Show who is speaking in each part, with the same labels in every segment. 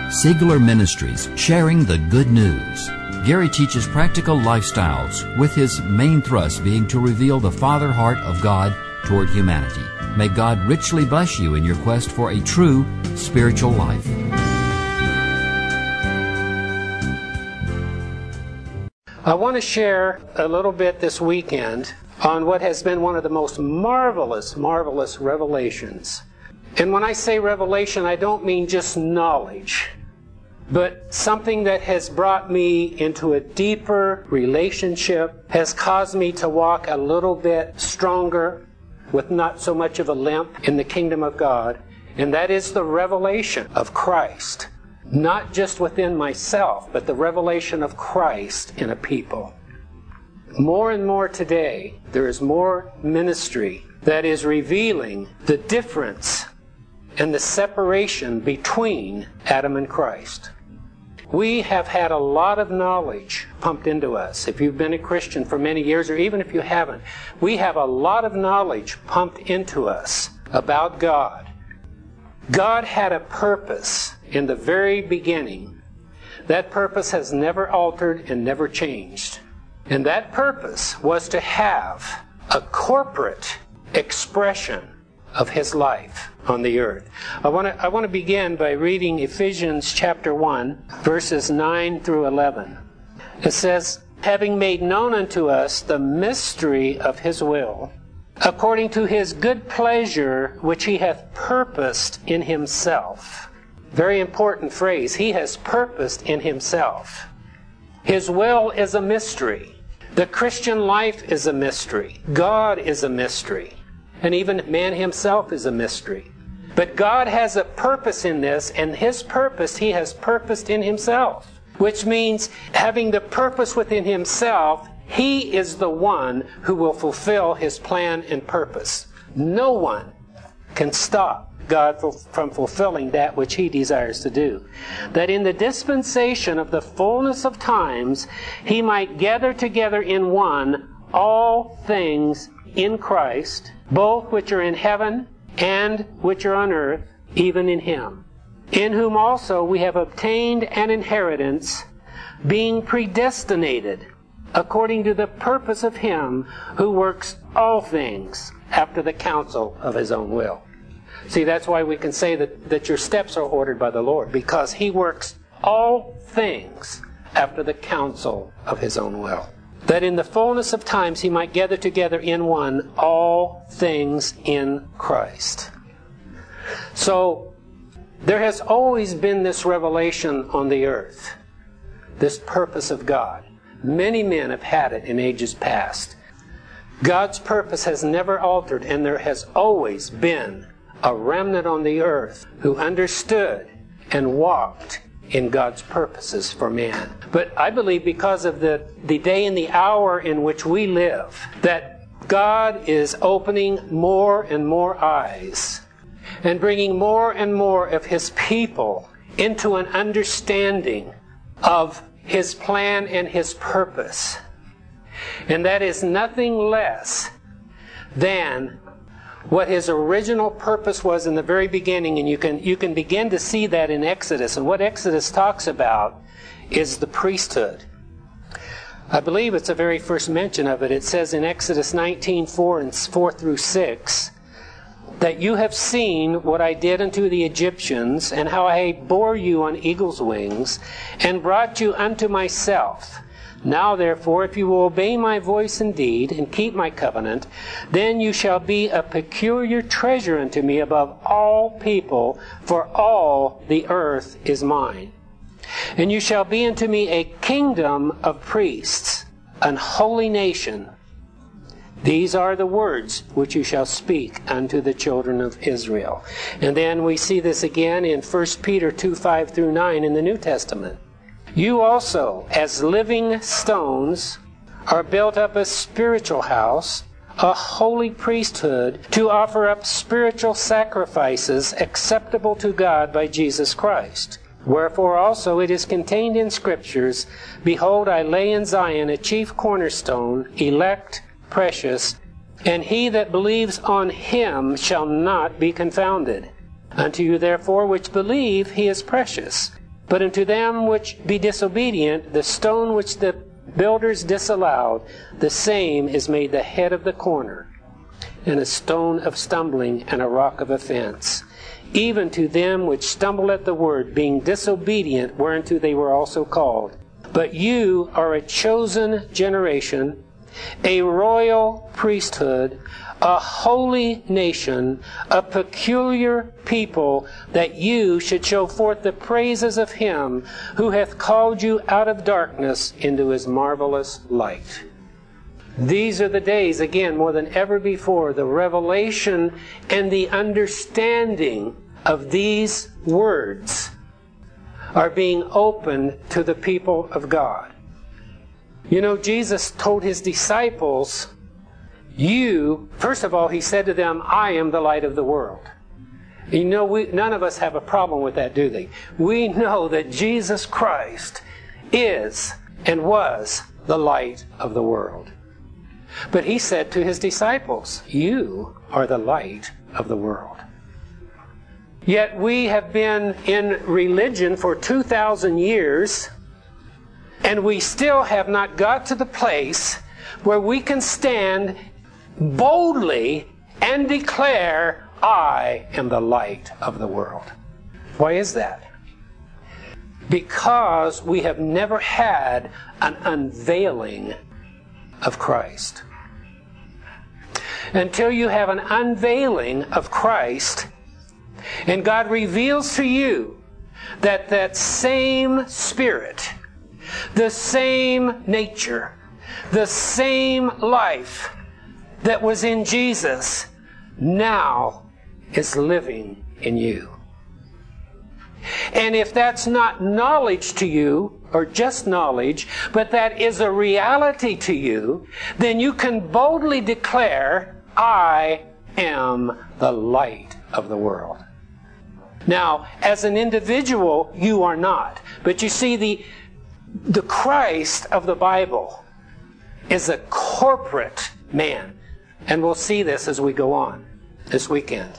Speaker 1: Sigler Ministries, sharing the good news. Gary teaches practical lifestyles, with his main thrust being to reveal the Father heart of God toward humanity. May God richly bless you in your quest for a true spiritual life.
Speaker 2: I want to share a little bit this weekend on what has been one of the most marvelous revelations. And when I say revelation, I don't mean just knowledge, but something that has brought me into a deeper relationship, has caused me to walk a little bit stronger with not so much of a limp in the kingdom of God, and that is the revelation of Christ. Not just within myself, but the revelation of Christ in a people. More and more today, there is more ministry that is revealing the difference and the separation between Adam and Christ. We have had a lot of knowledge pumped into us. If you've been a Christian for many years, or even if you haven't, we have a lot of knowledge pumped into us about God. God had a purpose in the very beginning. That purpose has never altered and never changed. And that purpose was to have a corporate expression of His life on the earth. I want to begin by reading Ephesians chapter 1, verses 9 through 11. It says, "Having made known unto us the mystery of His will, according to His good pleasure, which He hath purposed in Himself." Very important phrase. He has purposed in Himself. His will is a mystery. The Christian life is a mystery. God is a mystery. And even man himself is a mystery. But God has a purpose in this, and His purpose He has purposed in Himself. Which means, having the purpose within Himself, He is the one who will fulfill His plan and purpose. No one can stop God from fulfilling that which He desires to do. That in the dispensation of the fullness of times, He might gather together in one all things in Christ, both which are in heaven and which are on earth, even in Him. In whom also we have obtained an inheritance, being predestinated according to the purpose of Him who works all things after the counsel of His own will. See, that's why we can say that your steps are ordered by the Lord, because He works all things after the counsel of His own will. That in the fullness of times He might gather together in one all things in Christ. So, there has always been this revelation on the earth, this purpose of God. Many men have had it in ages past. God's purpose has never altered, and there has always been a remnant on the earth who understood and walked in God's purposes for man. But I believe because of the day and the hour in which we live, that God is opening more and more eyes and bringing more and more of His people into an understanding of His plan and His purpose. And that is nothing less than what His original purpose was in the very beginning, and you can begin to see that in Exodus. And what Exodus talks about is the priesthood. I believe it's the very first mention of it. It says in Exodus 19:4 and 4 through 6, that you have seen what I did unto the Egyptians, and how I bore you on eagle's wings, and brought you unto myself. Now therefore, if you will obey my voice indeed, and keep my covenant, then you shall be a peculiar treasure unto me above all people, for all the earth is mine. And you shall be unto me a kingdom of priests, an holy nation. These are the words which you shall speak unto the children of Israel. And then we see this again in 1 Peter 2:5 through 9 in the New Testament. You also, as living stones, are built up a spiritual house, a holy priesthood, to offer up spiritual sacrifices acceptable to God by Jesus Christ. Wherefore also it is contained in Scriptures, Behold, I lay in Zion a chief cornerstone, elect, precious, and he that believes on Him shall not be confounded. Unto you therefore which believe, He is precious. But unto them which be disobedient, the stone which the builders disallowed, the same is made the head of the corner, and a stone of stumbling, and a rock of offense. Even to them which stumble at the word, being disobedient, whereunto they were also called. But you are a chosen generation, a royal priesthood, a holy nation, a peculiar people, that you should show forth the praises of Him who hath called you out of darkness into His marvelous light. These are the days, again, more than ever before, the revelation and the understanding of these words are being opened to the people of God. You know, Jesus told His disciples, first of all, He said to them, I am the light of the world. You know, none of us have a problem with that, do they? We know that Jesus Christ is and was the light of the world. But He said to His disciples, you are the light of the world. Yet we have been in religion for 2,000 years, and we still have not got to the place where we can stand boldly and declare, I am the light of the world. Why is that? Because we have never had an unveiling of Christ. Until you have an unveiling of Christ, and God reveals to you that that same Spirit, the same nature, the same life that was in Jesus now is living in you. And if that's not knowledge to you, or just knowledge, but that is a reality to you, then you can boldly declare, I am the light of the world. Now, as an individual, you are not. But you see, the Christ of the Bible is a corporate man. And we'll see this as we go on this weekend.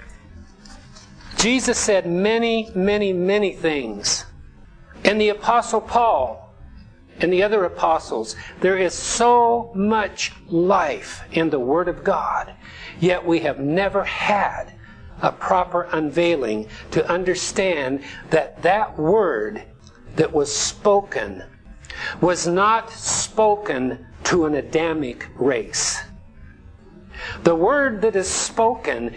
Speaker 2: Jesus said many, many, many things. And the Apostle Paul and the other apostles, there is so much life in the Word of God, yet we have never had a proper unveiling to understand that that word that was spoken was not spoken to an Adamic race. The word that is spoken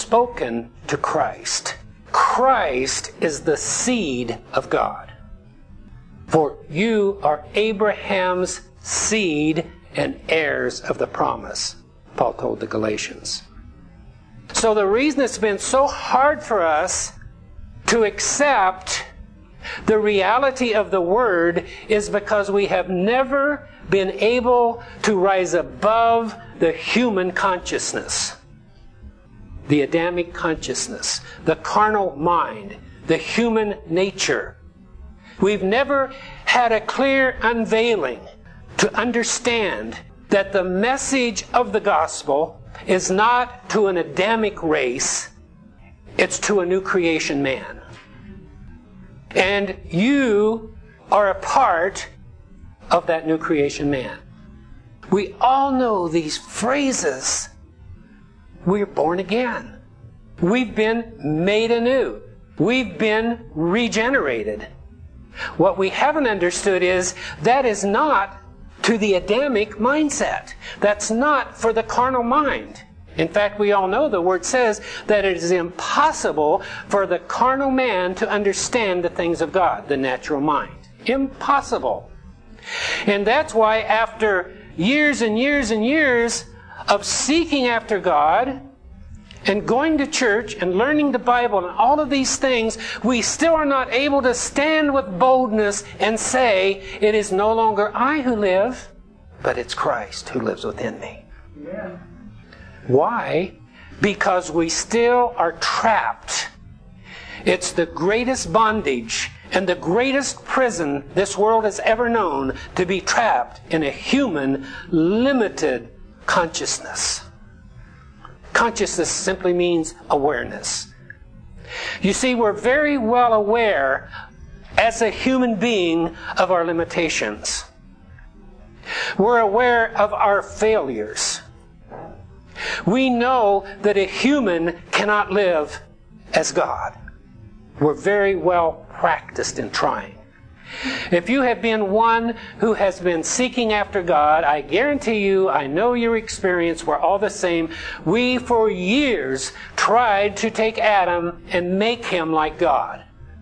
Speaker 2: to Christ. Christ is the seed of God. For you are Abraham's seed and heirs of the promise, Paul told the Galatians. So the reason it's been so hard for us to accept the reality of the Word is because we have never been able to rise above the human consciousness, the Adamic consciousness, the carnal mind, the human nature. We've never had a clear unveiling to understand that the message of the gospel is not to an Adamic race, it's to a new creation man. And you are a part of that new creation man. We all know these phrases. We're born again. We've been made anew. We've been regenerated. What we haven't understood is that is not to the Adamic mindset. That's not for the carnal mind. In fact, we all know the Word says that it is impossible for the carnal man to understand the things of God, the natural mind. Impossible. And that's why after years and years and years of seeking after God and going to church and learning the Bible and all of these things, we still are not able to stand with boldness and say, it is no longer I who live, but it's Christ who lives within me. Yeah. Why? Because we still are trapped. It's the greatest bondage and the greatest prison this world has ever known, to be trapped in a human, limited consciousness. Consciousness simply means awareness. You see, we're very well aware as a human being of our limitations. We're aware of our failures. We know that a human cannot live as God. We're very well practiced in trying. If you have been one who has been seeking after God, I guarantee you, I know your experience, we're all the same. We, for years, tried to take Adam and make him like God.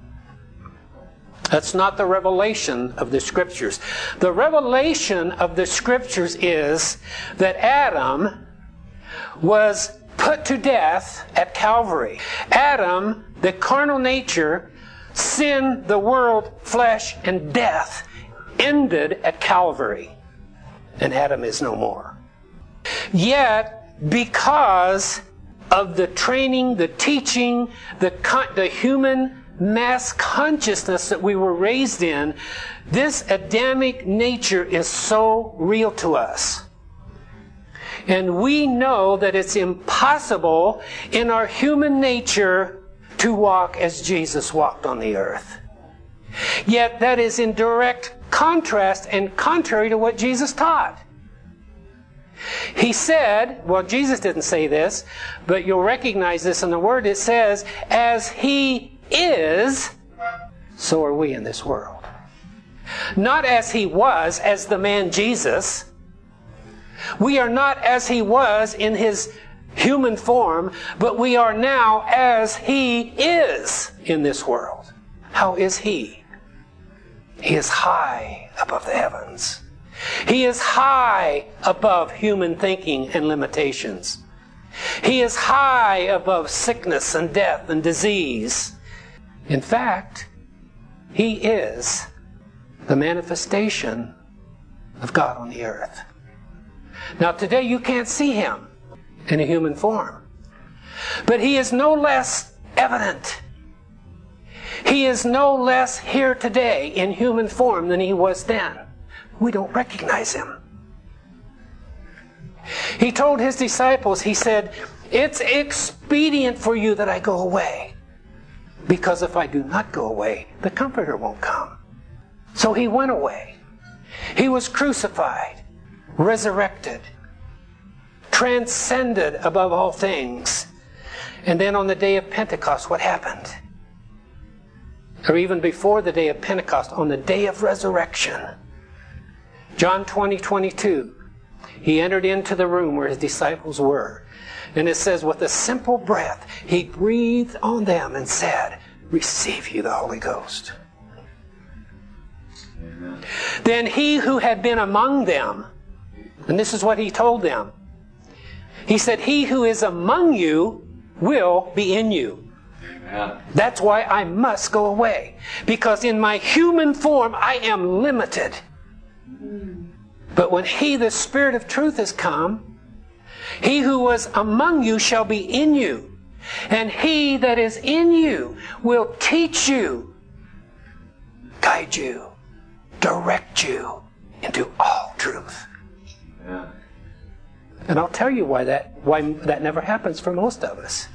Speaker 2: That's not the revelation of the Scriptures. The revelation of the Scriptures is that Adam was put to death at Calvary. Adam, the carnal nature, sin, the world, flesh, and death ended at Calvary. And Adam is no more. Yet, because of the training, the teaching, the human mass consciousness that we were raised in, this Adamic nature is so real to us. And we know that it's impossible in our human nature to walk as Jesus walked on the earth. Yet that is in direct contrast and contrary to what Jesus taught. He said, well, Jesus didn't say this, but you'll recognize this in the Word. It says, as He is, so are we in this world. Not as He was, as the man Jesus. We are not as He was in His human form, but we are now as He is in this world. How is He? He is high above the heavens. He is high above human thinking and limitations. He is high above sickness and death and disease. In fact, He is the manifestation of God on the earth. Now today you can't see Him in a human form, but He is no less evident. He is no less here today in human form than He was then. We don't recognize Him. He told His disciples, He said, it's expedient for you that I go away, because if I do not go away, the Comforter won't come. So He went away. He was crucified, resurrected, transcended above all things. And then on the day of Pentecost, what happened? Or even before the day of Pentecost, on the day of resurrection, John 20:22, He entered into the room where His disciples were. And it says, with a simple breath, He breathed on them and said, receive you the Holy Ghost. Amen. Then He who had been among them, and this is what He told them, He said, He who is among you will be in you. Amen. That's why I must go away. Because in my human form, I am limited. But when He, the Spirit of truth, has come, He who was among you shall be in you. And He that is in you will teach you, guide you, direct you into all truth. Yeah. And I'll tell you why that never happens for most of us.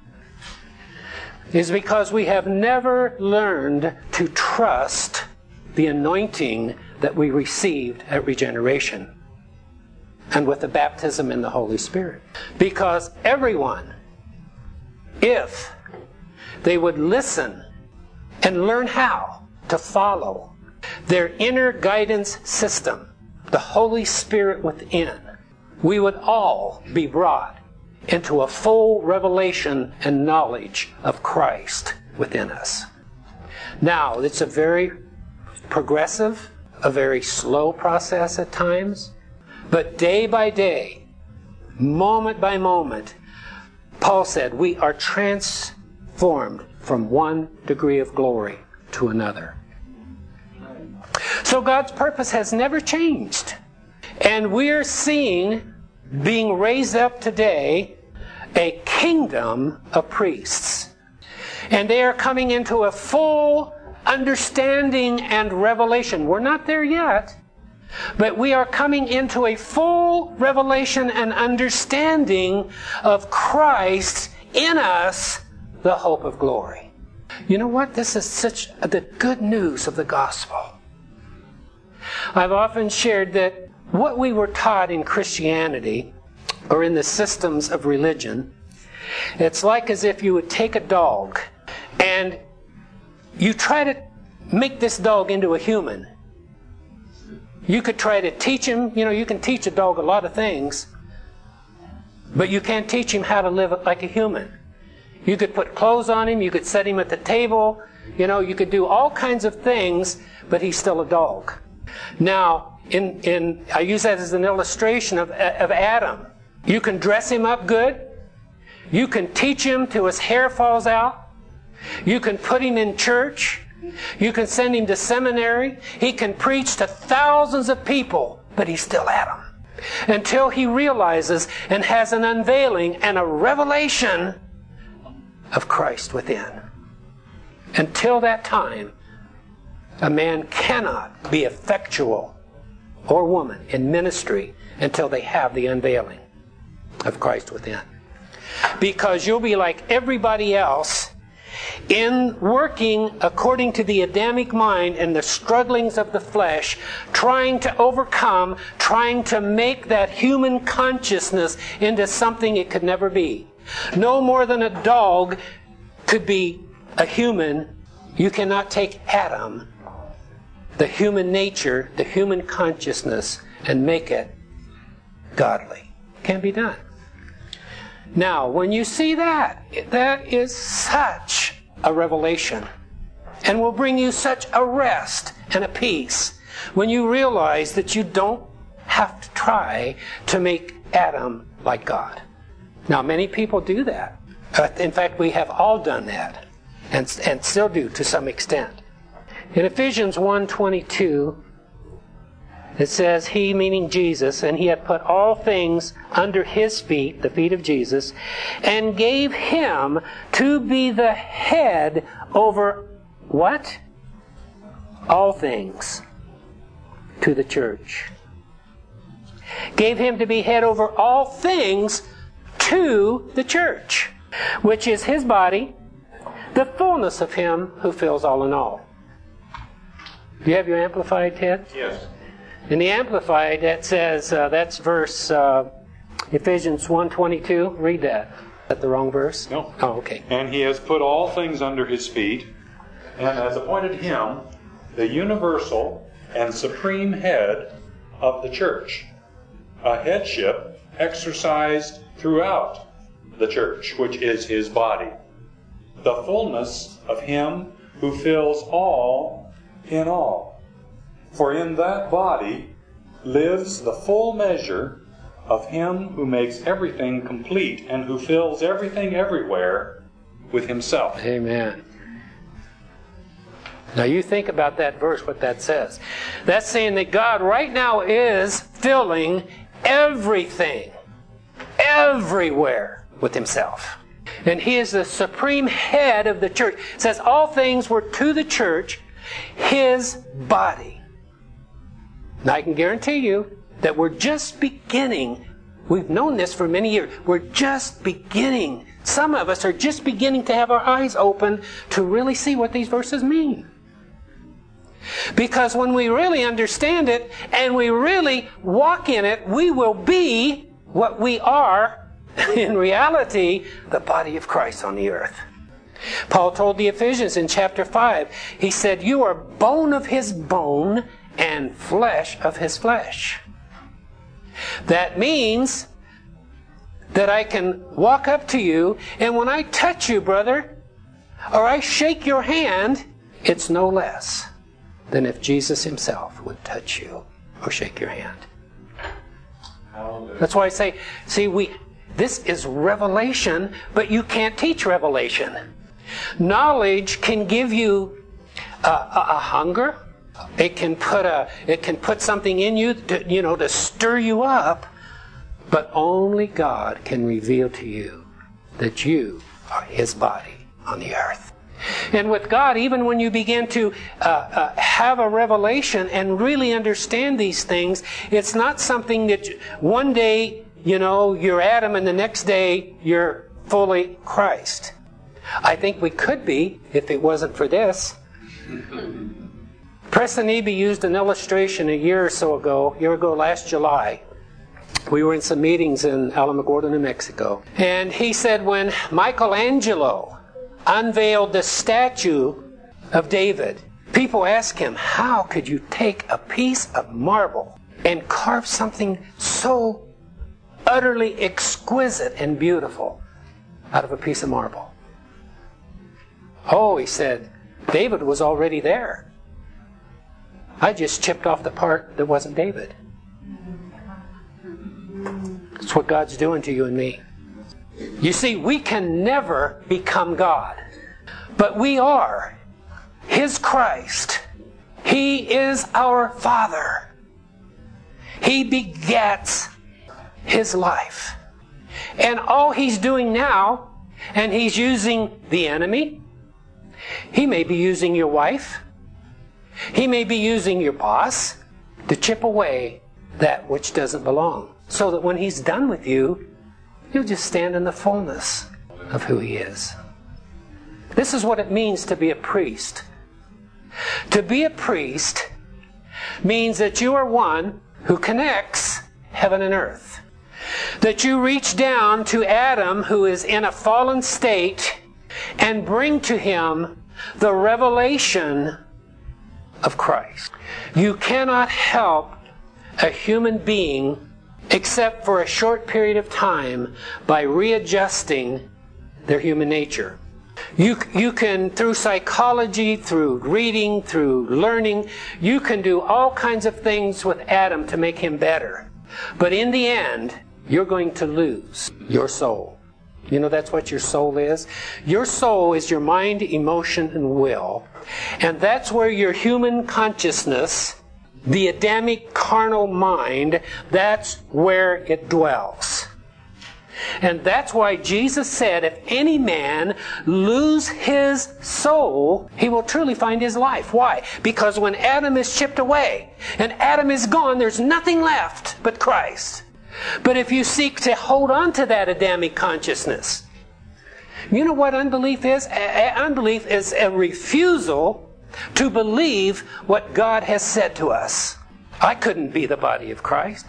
Speaker 2: It's because we have never learned to trust the anointing that we received at regeneration and with the baptism in the Holy Spirit. Because everyone, if they would listen and learn how to follow their inner guidance system, the Holy Spirit within, we would all be brought into a full revelation and knowledge of Christ within us. Now, it's a very progressive, a very slow process at times, but day by day, moment by moment, Paul said, we are transformed from one degree of glory to another. So God's purpose has never changed. And we're seeing, being raised up today, a kingdom of priests. And they are coming into a full understanding and revelation. We're not there yet, but we are coming into a full revelation and understanding of Christ in us, the hope of glory. You know what? This is such the good news of the gospel. I've often shared that what we were taught in Christianity, or in the systems of religion, it's like as if you would take a dog and you try to make this dog into a human. You could try to teach him, you can teach a dog a lot of things, but you can't teach him how to live like a human. You could put clothes on him, you could set him at the table, you could do all kinds of things, but he's still a dog. Now, I use that as an illustration of Adam. You can dress him up good. You can teach him till his hair falls out. You can put him in church. You can send him to seminary. He can preach to thousands of people, but he's still Adam. Until he realizes and has an unveiling and a revelation of Christ within. Until that time, a man cannot be effectual, or woman, in ministry until they have the unveiling of Christ within. Because you'll be like everybody else in working according to the Adamic mind and the strugglings of the flesh, trying to overcome, trying to make that human consciousness into something it could never be. No more than a dog could be a human. You cannot take Adam, the human nature, the human consciousness, and make it godly. Can't be done. Now, when you see that is such a revelation, and will bring you such a rest and a peace when you realize that you don't have to try to make Adam like God. Now, many people do that. In fact, we have all done that, and still do to some extent. In Ephesians 1:22, it says, He, meaning Jesus, and He had put all things under His feet, the feet of Jesus, and gave Him to be the head over what? All things to the church. Gave Him to be head over all things to the church, which is His body, the fullness of Him who fills all in all. Do you have your Amplified, Ted?
Speaker 3: Yes.
Speaker 2: In the Amplified, that says, that's verse Ephesians 1:22. Read that. Is that the wrong verse?
Speaker 3: No.
Speaker 2: Oh, okay.
Speaker 3: And He has put all things under His feet, and has appointed Him the universal and supreme head of the church, a headship exercised throughout the church, which is His body, the fullness of Him who fills all in all. For in that body lives the full measure of Him who makes everything complete and who fills everything everywhere with Himself.
Speaker 2: Amen. Now you think about that verse, what that says. That's saying that God right now is filling everything, everywhere with Himself. And He is the supreme head of the church. It says all things were to the church, His body. Now I can guarantee you that we're just beginning. We've known this for many years. We're just beginning. Some of us are just beginning to have our eyes open to really see what these verses mean. Because when we really understand it and we really walk in it, we will be what we are in reality, the body of Christ on the earth. Paul told the Ephesians in chapter 5, he said, you are bone of His bone and flesh of His flesh. That means that I can walk up to you, and when I touch you, brother, or I shake your hand, it's no less than if Jesus Himself would touch you or shake your hand.
Speaker 3: Hallelujah.
Speaker 2: That's why I say, this is revelation, but you can't teach revelation. Knowledge can give you a hunger. It can put something in you to stir you up, but only God can reveal to you that you are His body on the earth. And with God, even when you begin to have a revelation and really understand these things, it's not something that one day, you're Adam and the next day you're fully Christ. I think we could be if it wasn't for this. Preston Eby used an illustration a year ago, last July. We were in some meetings in Alamogordo, New Mexico. And he said when Michelangelo unveiled the statue of David, people asked him, how could you take a piece of marble and carve something so utterly exquisite and beautiful out of a piece of marble? Oh, he said, David was already there. I just chipped off the part that wasn't David. That's what God's doing to you and me. You see, we can never become God, but we are His Christ. He is our Father. He begets His life. And all He's doing now, and He's using the enemy. He may be using your wife. He may be using your boss to chip away that which doesn't belong. So that when He's done with you, you'll just stand in the fullness of who He is. This is what it means to be a priest. To be a priest means that you are one who connects heaven and earth. That you reach down to Adam, who is in a fallen state, and bring to him the revelation of Christ. You cannot help a human being except for a short period of time by readjusting their human nature. You can, through psychology, through reading, through learning, you can do all kinds of things with Adam to make him better. But in the end, you're going to lose your soul. You know that's what your soul is? Your soul is your mind, emotion, and will. And that's where your human consciousness, the Adamic carnal mind, that's where it dwells. And that's why Jesus said, if any man lose his soul, he will truly find his life. Why? Because when Adam is chipped away and Adam is gone, there's nothing left but Christ. But if you seek to hold on to that Adamic consciousness, you know what unbelief is? Unbelief is a refusal to believe what God has said to us. I couldn't be the body of Christ.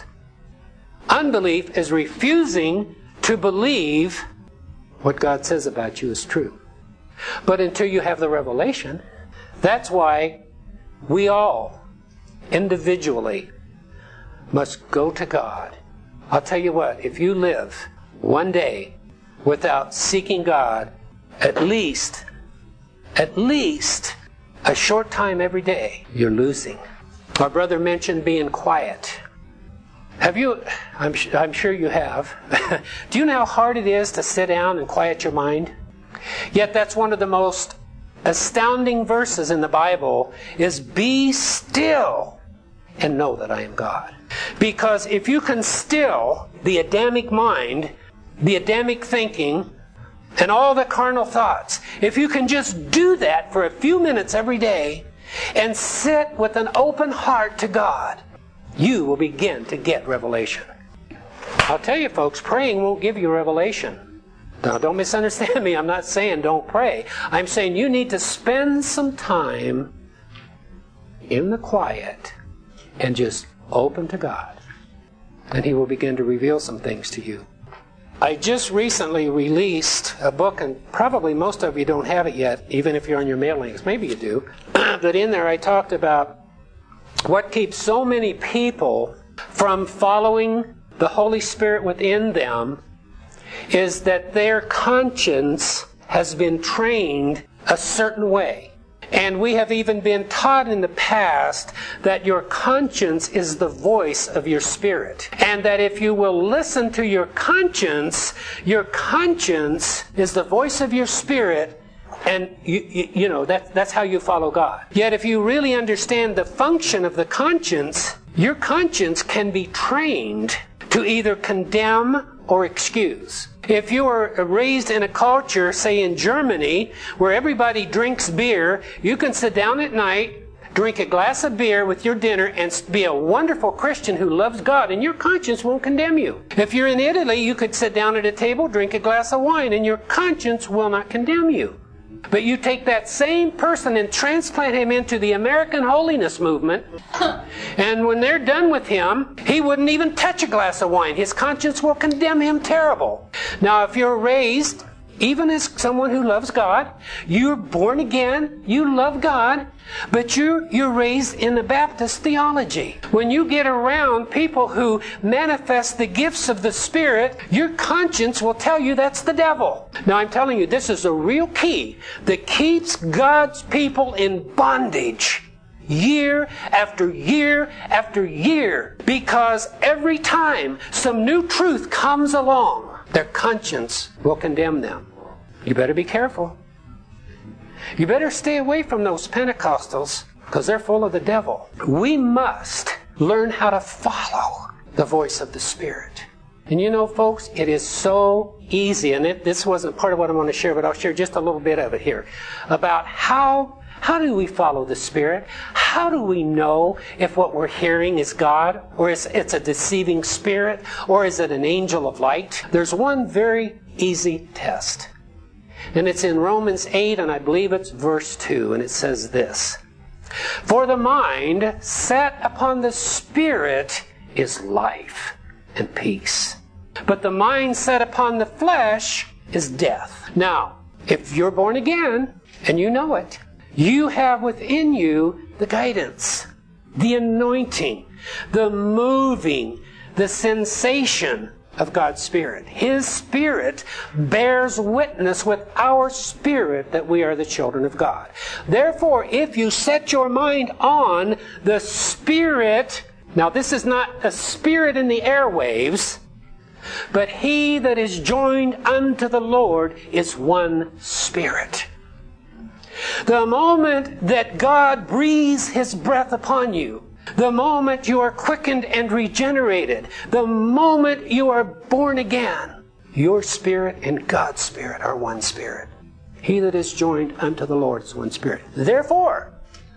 Speaker 2: Unbelief is refusing to believe what God says about you is true. But until you have the revelation, that's why we all, individually, must go to God. I'll tell you what, if you live one day without seeking God, at least a short time every day, you're losing. My brother mentioned being quiet. Have you? I'm sure you have. Do you know how hard it is to sit down and quiet your mind? Yet that's one of the most astounding verses in the Bible is be still and know that I am God. Because if you can still the Adamic mind, the Adamic thinking, and all the carnal thoughts, if you can just do that for a few minutes every day and sit with an open heart to God, you will begin to get revelation. I'll tell you folks, praying won't give you revelation. Now don't misunderstand me. I'm not saying don't pray. I'm saying you need to spend some time in the quiet and just open to God. And He will begin to reveal some things to you. I just recently released a book, and probably most of you don't have it yet, even if you're on your mailings. Maybe you do. But in there I talked about what keeps so many people from following the Holy Spirit within them is that their conscience has been trained a certain way. And we have even been taught in the past that your conscience is the voice of your spirit. And that if you will listen to your conscience is the voice of your spirit. And you know, that's how you follow God. Yet if you really understand the function of the conscience, your conscience can be trained to either condemn or excuse. If you were raised in a culture, say in Germany, where everybody drinks beer, you can sit down at night drink a glass of beer with your dinner and be a wonderful Christian who loves God, and your conscience won't condemn you. If you're in Italy, you could sit down at a table, drink a glass of wine, and your conscience will not condemn you. But you take that same person and transplant him into the American holiness movement, and when they're done with him, he wouldn't even touch a glass of wine. His conscience will condemn him terrible. Now, if you're raised, even as someone who loves God, you're born again, you love God, but you're raised in the Baptist theology. When you get around people who manifest the gifts of the Spirit, your conscience will tell you that's the devil. Now I'm telling you, this is a real key that keeps God's people in bondage year after year after year, because every time some new truth comes along, their conscience will condemn them. You better be careful. You better stay away from those Pentecostals, because they're full of the devil. We must learn how to follow the voice of the Spirit. And you know, folks, it is so easy, and this wasn't part of what I want to share, but I'll share just a little bit of it here, about how do we follow the Spirit? How do we know if what we're hearing is God, or it's a deceiving spirit, or is it an angel of light? There's one very easy test. And it's in Romans 8, and I believe it's verse 2, and it says this: "For the mind set upon the Spirit is life and peace, but the mind set upon the flesh is death." Now, if you're born again, and you know it, you have within you the guidance, the anointing, the moving, the sensation of God's Spirit. His Spirit bears witness with our spirit that we are the children of God. Therefore, if you set your mind on the Spirit, now this is not a spirit in the airwaves, but he that is joined unto the Lord is one spirit. The moment that God breathes His breath upon you, the moment you are quickened and regenerated, the moment you are born again, your spirit and God's Spirit are one spirit. He that is joined unto the Lord is one spirit. Therefore,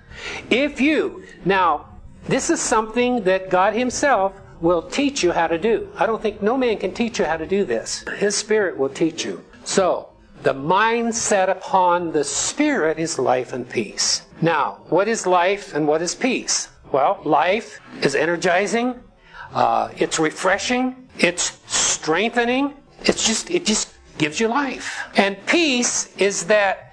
Speaker 2: now, this is something that God Himself will teach you how to do. I don't think no man can teach you how to do this. His Spirit will teach you. So, the mind set upon the Spirit is life and peace. Now, what is life and what is peace? Well, life is energizing, it's refreshing, it's strengthening, it just gives you life. And peace is that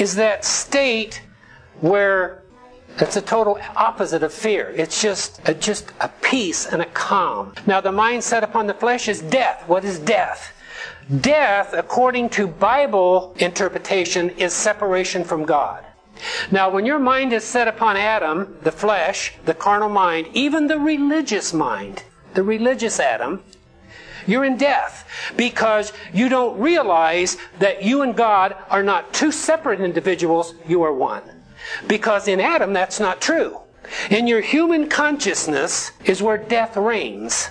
Speaker 2: state where it's a total opposite of fear. It's just a peace and a calm. Now, the mind set upon the flesh is death. What is death? Death, according to Bible interpretation, is separation from God. Now, when your mind is set upon Adam, the flesh, the carnal mind, even the religious mind, the religious Adam, you're in death, because you don't realize that you and God are not two separate individuals, you are one. Because in Adam, that's not true. In your human consciousness is where death reigns.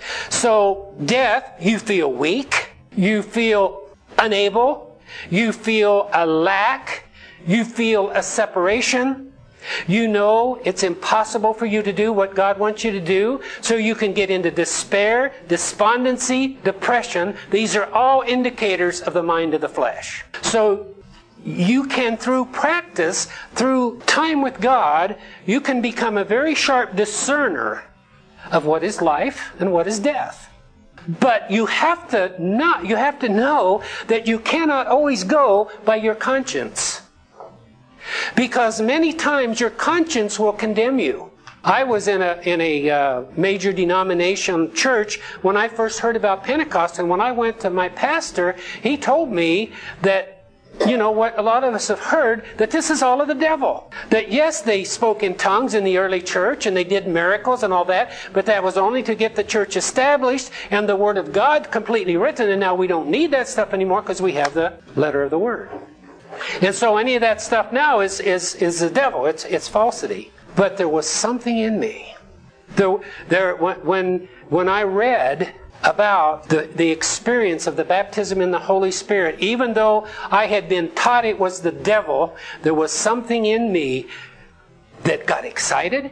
Speaker 2: So, death, you feel weak, you feel unable, you feel a lack, you feel a separation. You know it's impossible for you to do what God wants you to do, so you can get into despair, despondency, depression. These are all indicators of the mind of the flesh. So you can, through practice, through time with God, you can become a very sharp discerner of what is life and what is death. But you have to know that you cannot always go by your conscience. Because many times your conscience will condemn you. I was in a major denomination church when I first heard about Pentecost, and when I went to my pastor, he told me that, you know what a lot of us have heard, that this is all of the devil. That yes, they spoke in tongues in the early church, and they did miracles and all that, but that was only to get the church established and the Word of God completely written, and now we don't need that stuff anymore because we have the letter of the Word. And so any of that stuff now is the devil. It's falsity. But there was something in me. When I read about the experience of the baptism in the Holy Spirit, even though I had been taught it was the devil, there was something in me that got excited.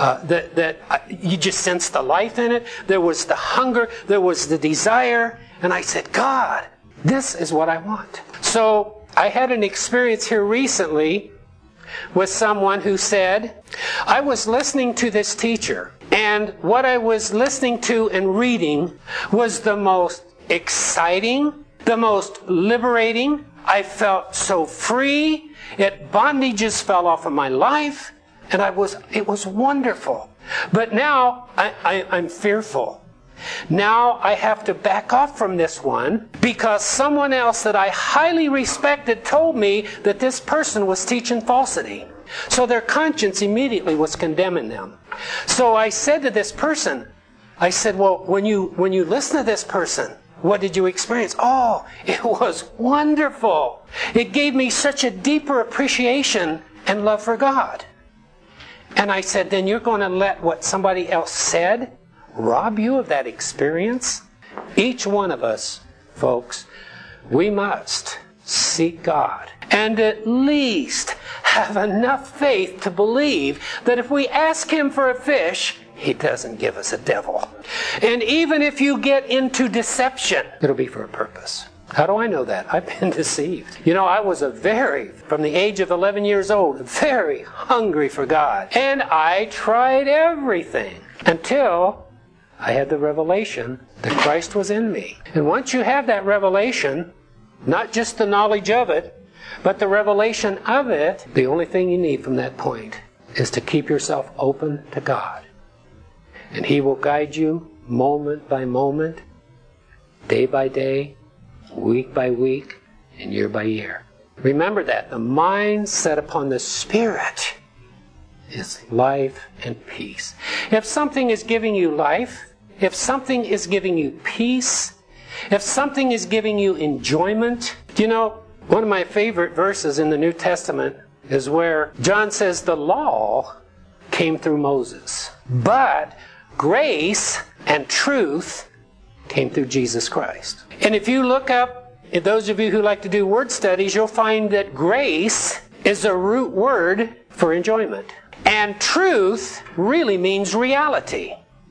Speaker 2: You just sensed the life in it. There was the hunger. There was the desire. And I said, God, this is what I want. So I had an experience here recently with someone who said, I was listening to this teacher, and what I was listening to and reading was the most exciting, the most liberating. I felt so free. Bondages fell off of my life, and it was wonderful. But now I'm fearful. Now I have to back off from this one because someone else that I highly respected told me that this person was teaching falsity. So their conscience immediately was condemning them. So I said to this person, I said, well, when you listen to this person, what did you experience? Oh, it was wonderful. It gave me such a deeper appreciation and love for God. And I said, then you're going to let what somebody else said rob you of that experience? Each one of us, folks, we must seek God and at least have enough faith to believe that if we ask Him for a fish, He doesn't give us a devil. And even if you get into deception, it'll be for a purpose. How do I know that? I've been deceived. I was from the age of 11 years old, very hungry for God. And I tried everything until I had the revelation that Christ was in me. And once you have that revelation, not just the knowledge of it, but the revelation of it, the only thing you need from that point is to keep yourself open to God. And He will guide you moment by moment, day by day, week by week, and year by year. Remember that. The mind set upon the Spirit is life and peace. If something is giving you life, if something is giving you peace, if something is giving you enjoyment, one of my favorite verses in the New Testament is where John says the law came through Moses, but grace and truth came through Jesus Christ. And if you look up, those of you who like to do word studies, you'll find that grace is a root word for enjoyment. And truth really means reality.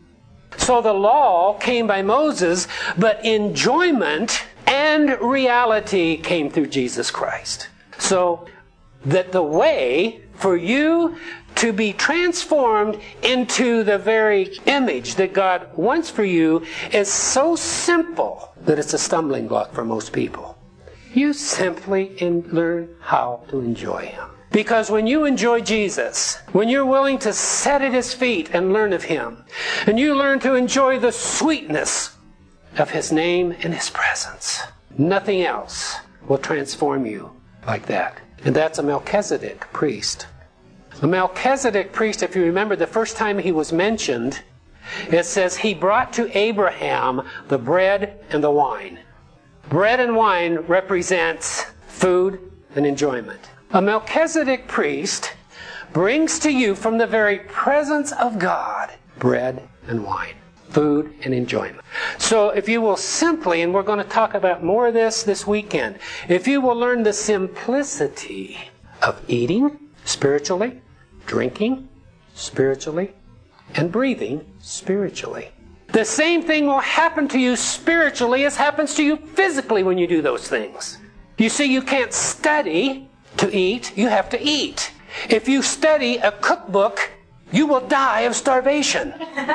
Speaker 2: So the law came by Moses, but enjoyment and reality came through Jesus Christ. So that the way for you to be transformed into the very image that God wants for you is so simple that it's a stumbling block for most people. You simply learn how to enjoy Him. Because when you enjoy Jesus, when you're willing to sit at His feet and learn of Him, and you learn to enjoy the sweetness of His name and His presence, nothing else will transform you like that. And that's a Melchizedek priest. A Melchizedek priest, if you remember the first time he was mentioned, it says he brought to Abraham the bread and the wine. Bread and wine represents food and enjoyment. A Melchizedek priest brings to you from the very presence of God bread and wine, food and enjoyment. So if you will simply, and we're going to talk about more of this weekend, if you will learn the simplicity of eating spiritually, drinking spiritually, and breathing spiritually, the same thing will happen to you spiritually as happens to you physically when you do those things. You see, you can't study to eat, you have to eat. If you study a cookbook, you will die of starvation.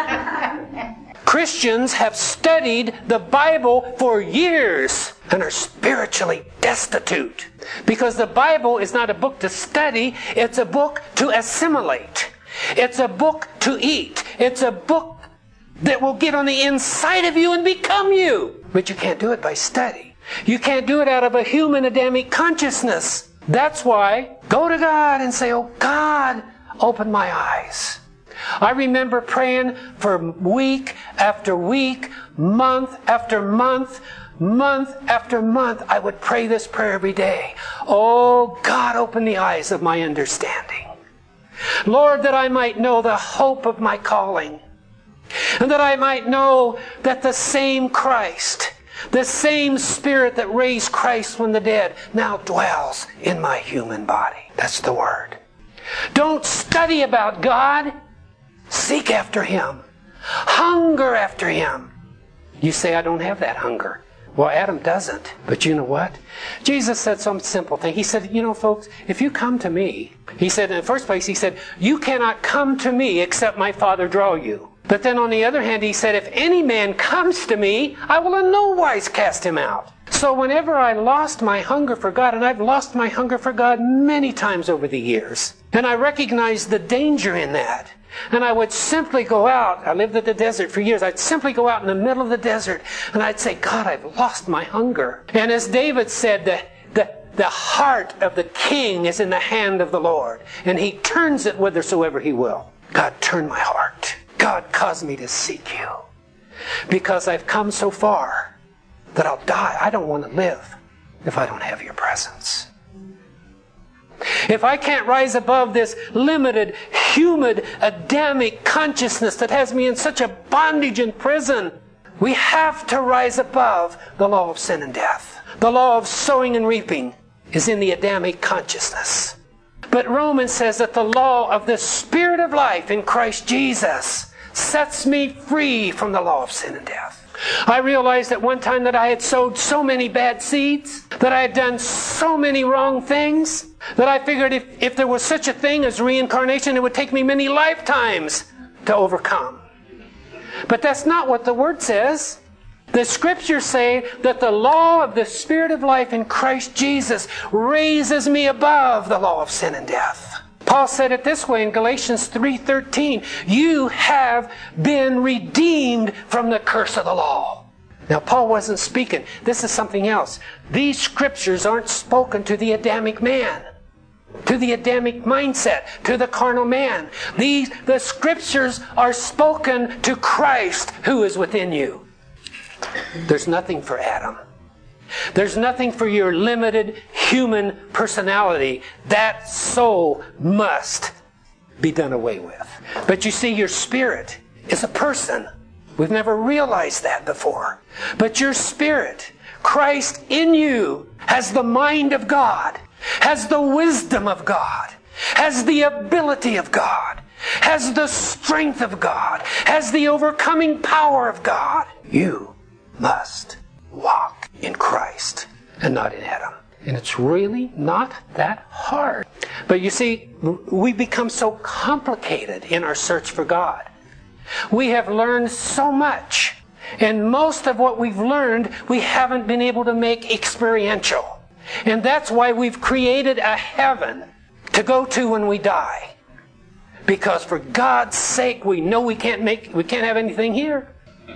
Speaker 2: Christians have studied the Bible for years and are spiritually destitute. Because the Bible is not a book to study, it's a book to assimilate. It's a book to eat. It's a book that will get on the inside of you and become you. But you can't do it by study. You can't do it out of a human Adamic consciousness. That's why go to God and say, oh God, open my eyes. I remember praying for week after week, month after month, month after month. I would pray this prayer every day. Oh God, open the eyes of my understanding. Lord, that I might know the hope of my calling. And that I might know that the same Christ, the same Spirit that raised Christ from the dead now dwells in my human body. That's the Word. Don't study about God. Seek after Him. Hunger after Him. You say, I don't have that hunger. Well, Adam doesn't. But you know what? Jesus said some simple thing. He said, you know, folks, if you come to me, He said, in the first place, He said, you cannot come to me except my Father draw you. But then on the other hand, He said, if any man comes to me, I will in no wise cast him out. So whenever I lost my hunger for God, and I've lost my hunger for God many times over the years, and I recognized the danger in that, and I would simply go out. I lived in the desert for years. I'd simply go out in the middle of the desert, and I'd say, God, I've lost my hunger. And as David said, the heart of the king is in the hand of the Lord, and He turns it whithersoever He will. God, turn my heart. God, cause me to seek You, because I've come so far that I'll die. I don't want to live if I don't have Your presence. If I can't rise above this limited, human, Adamic consciousness that has me in such a bondage and prison, we have to rise above the law of sin and death. The law of sowing and reaping is in the Adamic consciousness. But Romans says that the law of the Spirit of life in Christ Jesus sets me free from the law of sin and death. I realized at one time that I had sowed so many bad seeds, that I had done so many wrong things, that I figured if there was such a thing as reincarnation, it would take me many lifetimes to overcome. But that's not what the Word says. The Scriptures say that the law of the Spirit of life in Christ Jesus raises me above the law of sin and death. Paul said it this way in Galatians 3:13, you have been redeemed from the curse of the law. Now, Paul wasn't speaking. This is something else. These Scriptures aren't spoken to the Adamic man, to the Adamic mindset, to the carnal man. The Scriptures are spoken to Christ who is within you. There's nothing for Adam. There's nothing for your limited human personality. That soul must be done away with. But you see, your spirit is a person. We've never realized that before. But your spirit, Christ in you, has the mind of God, has the wisdom of God, has the ability of God, has the strength of God, has the overcoming power of God. You must walk in Christ and not in Adam. And it's really not that hard. But you see, we become so complicated in our search for God. We have learned so much. And most of what we've learned, we haven't been able to make experiential. And that's why we've created a heaven to go to when we die. Because for God's sake, we know we can't have anything here.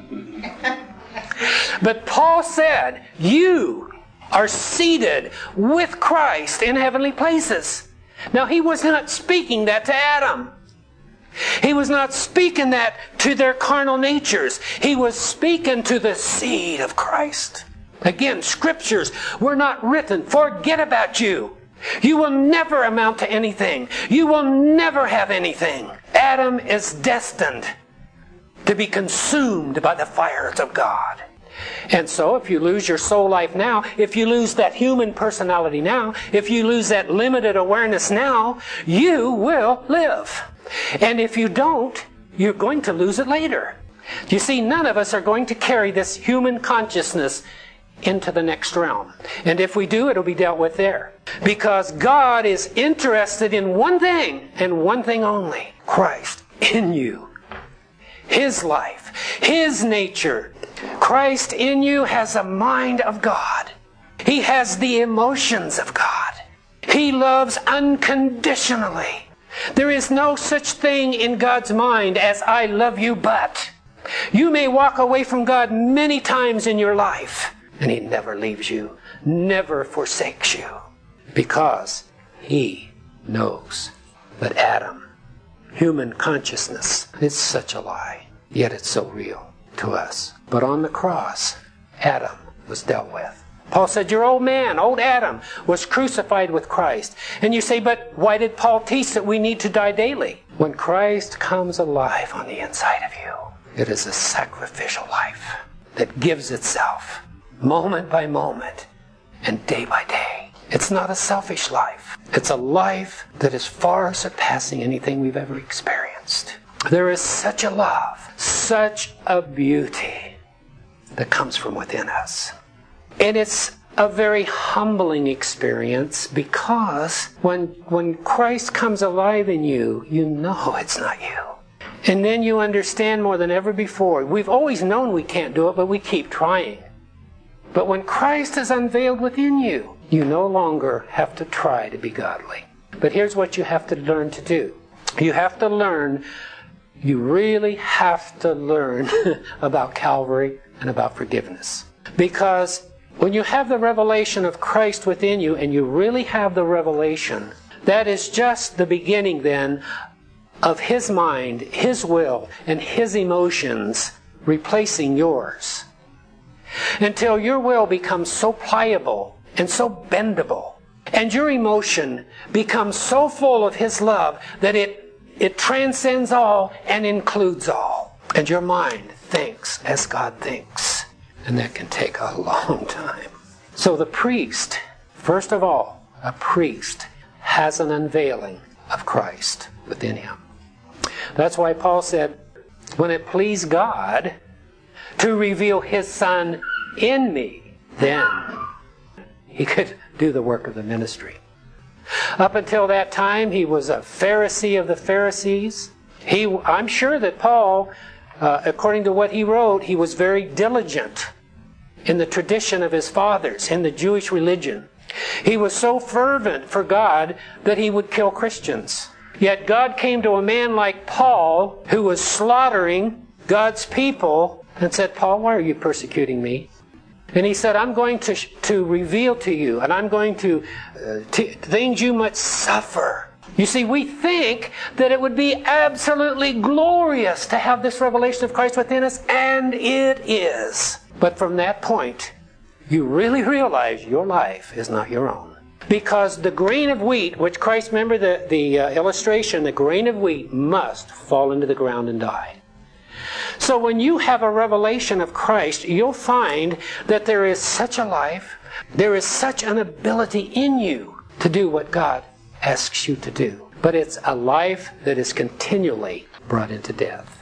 Speaker 2: But Paul said, you are seated with Christ in heavenly places. Now, he was not speaking that to Adam. He was not speaking that to their carnal natures. He was speaking to the seed of Christ. Again, Scriptures were not written. Forget about you. You will never amount to anything. You will never have anything. Adam is destined to be consumed by the fires of God. And so if you lose your soul life now, if you lose that human personality now, if you lose that limited awareness now, you will live. And if you don't, you're going to lose it later. You see, none of us are going to carry this human consciousness into the next realm. And if we do, it'll be dealt with there. Because God is interested in one thing, and one thing only: Christ in you. His life, His nature. Christ in you has a mind of God. He has the emotions of God. He loves unconditionally. There is no such thing in God's mind as I love you but. You may walk away from God many times in your life, and He never leaves you, never forsakes you, because He knows that Adam, human consciousness, is such a lie, yet it's so real to us. But on the cross, Adam was dealt with. Paul said, your old man, old Adam, was crucified with Christ. And you say, but why did Paul teach that we need to die daily? When Christ comes alive on the inside of you, it is a sacrificial life that gives itself moment by moment and day by day. It's not a selfish life. It's a life that is far surpassing anything we've ever experienced. There is such a love, such a beauty that comes from within us. And it's a very humbling experience, because when Christ comes alive in you, you know it's not you. And then you understand more than ever before. We've always known we can't do it, but we keep trying. But when Christ is unveiled within you, you no longer have to try to be godly. But here's what you have to learn to do. You really have to learn about Calvary and about forgiveness. Because when you have the revelation of Christ within you, and you really have the revelation, that is just the beginning then of His mind, His will, and His emotions replacing yours. Until your will becomes so pliable and so bendable, and your emotion becomes so full of His love that it transcends all and includes all. And your mind thinks as God thinks. And that can take a long time. So the priest, first of all, a priest has an unveiling of Christ within him. That's why Paul said, when it pleased God to reveal His Son in me, then He could do the work of the ministry. Up until that time, he was a Pharisee of the Pharisees. I'm sure that Paul, according to what he wrote, he was very diligent in the tradition of his fathers, in the Jewish religion. He was so fervent for God that he would kill Christians. Yet God came to a man like Paul, who was slaughtering God's people, and said, Paul, why are you persecuting me? And he said, I'm going to reveal to you, and I'm going to things you must suffer. You see, we think that it would be absolutely glorious to have this revelation of Christ within us, and it is. But from that point, you really realize your life is not your own. Because the grain of wheat, which Christ, remember the illustration, the grain of wheat must fall into the ground and die. So when you have a revelation of Christ, you'll find that there is such a life, there is such an ability in you to do what God asks you to do. But it's a life that is continually brought into death.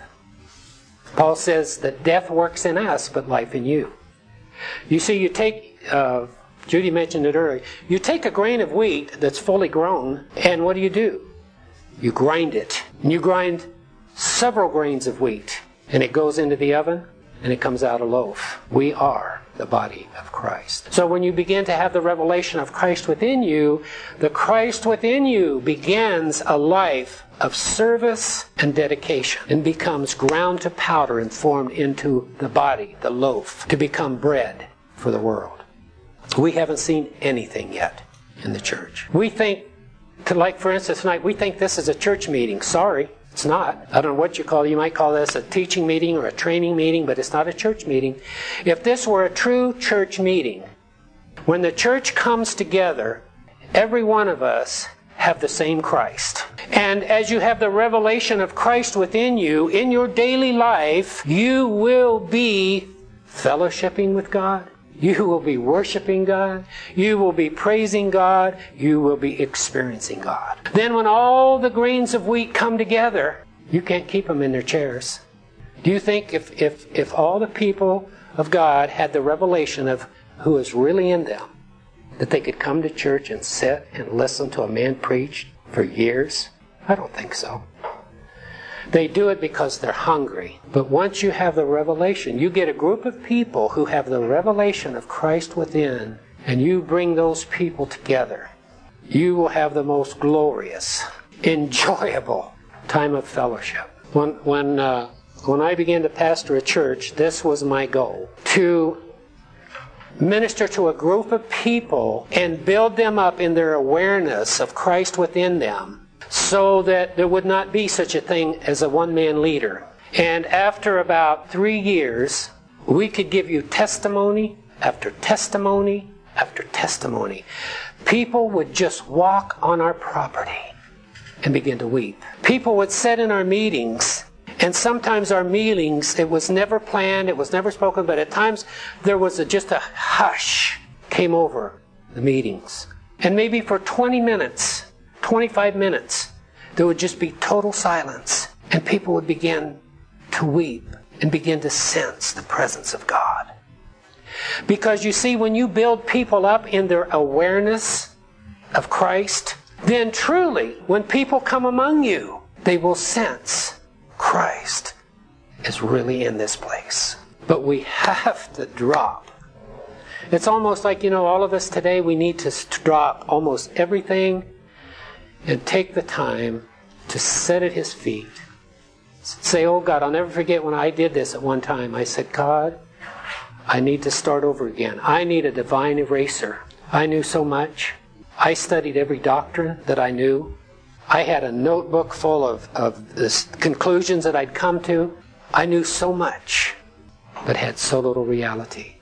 Speaker 2: Paul says that death works in us, but life in you. You see, you take, Judy mentioned it earlier, you take a grain of wheat that's fully grown, and what do? You grind it. And you grind several grains of wheat, and it goes into the oven, and it comes out a loaf. We are the body of Christ. So when you begin to have the revelation of Christ within you, the Christ within you begins a life of service and dedication, and becomes ground to powder and formed into the body, the loaf, to become bread for the world. We haven't seen anything yet in the church. We think, like for instance tonight, we think this is a church meeting. Sorry, it's not. I don't know what you call it. You might call this a teaching meeting or a training meeting, but it's not a church meeting. If this were a true church meeting, when the church comes together, every one of us have the same Christ. And as you have the revelation of Christ within you, in your daily life, you will be fellowshipping with God. You will be worshiping God. You will be praising God. You will be experiencing God. Then when all the grains of wheat come together, you can't keep them in their chairs. Do you think if all the people of God had the revelation of who is really in them, that they could come to church and sit and listen to a man preach for years? I don't think so. They do it because they're hungry. But once you have the revelation, you get a group of people who have the revelation of Christ within, and you bring those people together, you will have the most glorious, enjoyable time of fellowship. When I began to pastor a church, this was my goal: to minister to a group of people and build them up in their awareness of Christ within them, so that there would not be such a thing as a one-man leader. And after about 3 years, we could give you testimony after testimony after testimony. People would just walk on our property and begin to weep. People would sit in our meetings, and sometimes our meetings, it was never planned, it was never spoken, but at times there was just a hush came over the meetings. And maybe for 20 minutes, 25 minutes, there would just be total silence. And people would begin to weep and begin to sense the presence of God. Because you see, when you build people up in their awareness of Christ, then truly, when people come among you, they will sense Christ is really in this place. But we have to drop. It's almost like, all of us today, we need to drop almost everything and take the time to sit at His feet. Say, oh God, I'll never forget when I did this at one time. I said, God, I need to start over again. I need a divine eraser. I knew so much. I studied every doctrine that I knew. I had a notebook full of the conclusions that I'd come to. I knew so much, but had so little reality.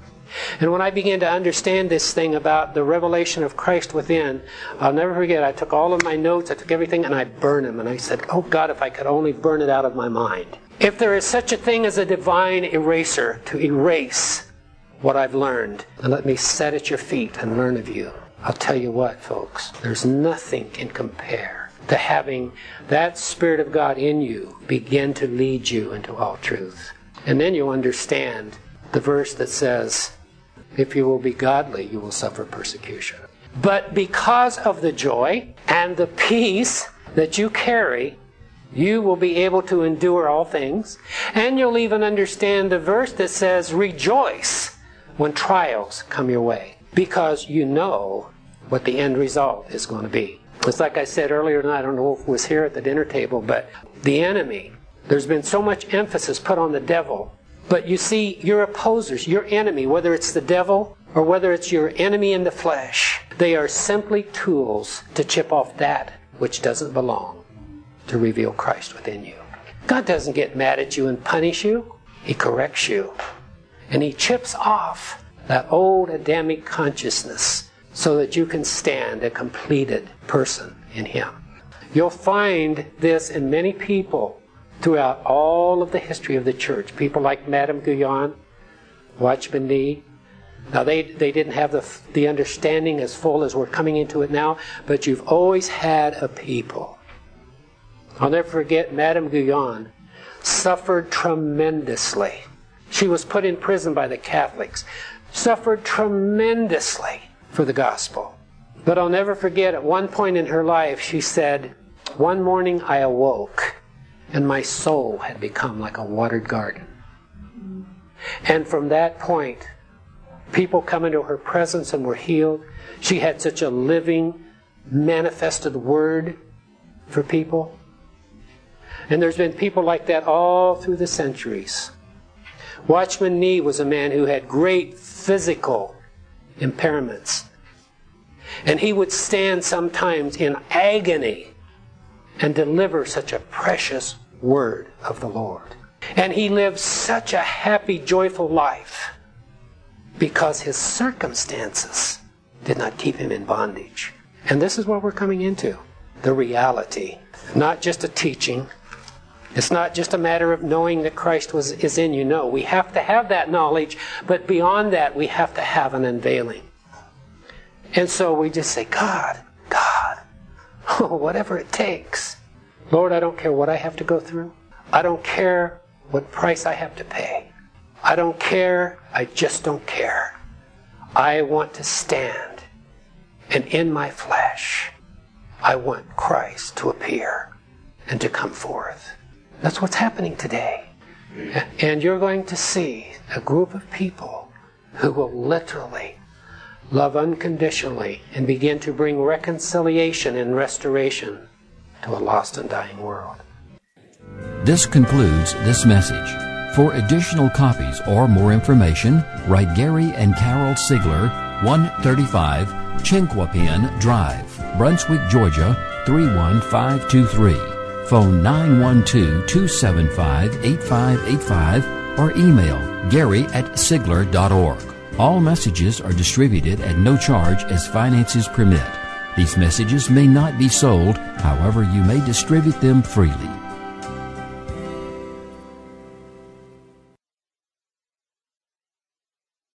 Speaker 2: And when I began to understand this thing about the revelation of Christ within, I'll never forget, I took all of my notes, I took everything, and I burned them. And I said, oh God, if I could only burn it out of my mind. If there is such a thing as a divine eraser to erase what I've learned, then let me sit at your feet and learn of you. I'll tell you what, folks, there's nothing can compare to having that Spirit of God in you begin to lead you into all truth. And then you'll understand the verse that says, if you will be godly, you will suffer persecution. But because of the joy and the peace that you carry, you will be able to endure all things. And you'll even understand the verse that says, rejoice when trials come your way. Because you know what the end result is going to be. It's like I said earlier, and I don't know if it was here at the dinner table, but the enemy, there's been so much emphasis put on the devil. But you see, your opposers, your enemy, whether it's the devil or whether it's your enemy in the flesh, they are simply tools to chip off that which doesn't belong, to reveal Christ within you. God doesn't get mad at you and punish you. He corrects you. And He chips off that old Adamic consciousness so that you can stand a completed person in Him. You'll find this in many people throughout all of the history of the church. People like Madame Guyon, Watchman Nee. Now they didn't have the understanding as full as we're coming into it now, but you've always had a people. I'll never forget Madame Guyon suffered tremendously. She was put in prison by the Catholics. Suffered tremendously for the gospel. But I'll never forget, at one point in her life, she said, one morning I awoke, and my soul had become like a watered garden. And from that point, people come into her presence and were healed. She had such a living, manifested word for people. And there's been people like that all through the centuries. Watchman Nee was a man who had great physical impairments. And he would stand sometimes in agony and deliver such a precious word of the Lord. And he lived such a happy, joyful life because his circumstances did not keep him in bondage. And this is what we're coming into, the reality. Not just a teaching. It's not just a matter of knowing that Christ is in you. No, we have to have that knowledge, but beyond that, we have to have an unveiling. And so we just say, God, oh, whatever it takes. Lord, I don't care what I have to go through. I don't care what price I have to pay. I don't care. I just don't care. I want to stand. And in my flesh, I want Christ to appear and to come forth. That's what's happening today. And you're going to see a group of people who will literally love unconditionally and begin to bring reconciliation and restoration to a lost and dying world.
Speaker 1: This concludes this message. For additional copies or more information, write Gary and Carol Sigler, 135 Chinquapin Drive, Brunswick, Georgia, 31523. Phone 912-275-8585 or email gary@sigler.org. All messages are distributed at no charge as finances permit. These messages may not be sold, however, you may distribute them freely.